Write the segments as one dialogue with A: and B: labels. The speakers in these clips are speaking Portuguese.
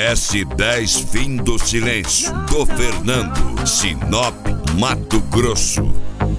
A: S10 Fim do Silêncio, do Fernando, Sinop, Mato Grosso.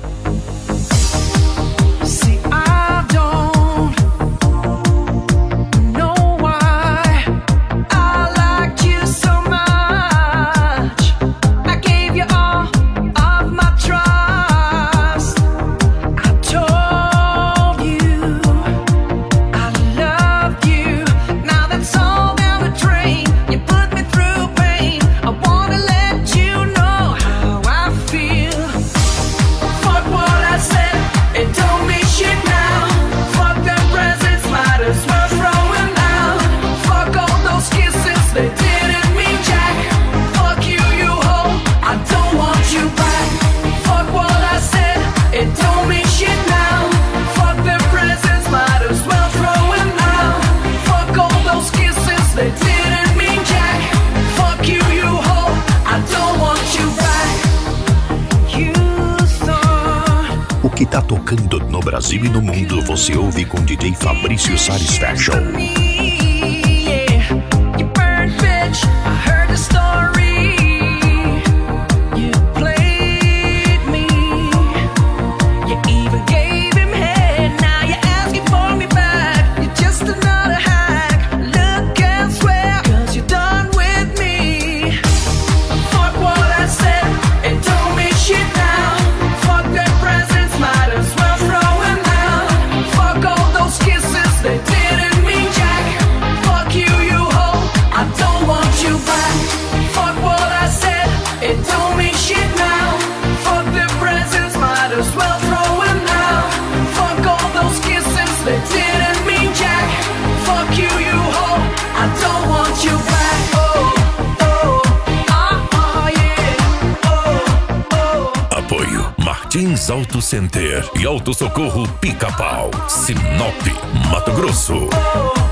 B: O que tá tocando no Brasil e no mundo, você ouve com DJ Fabrício Satisfaction. Martins Auto Center e Auto Socorro Pica-Pau, Sinop, Mato Grosso.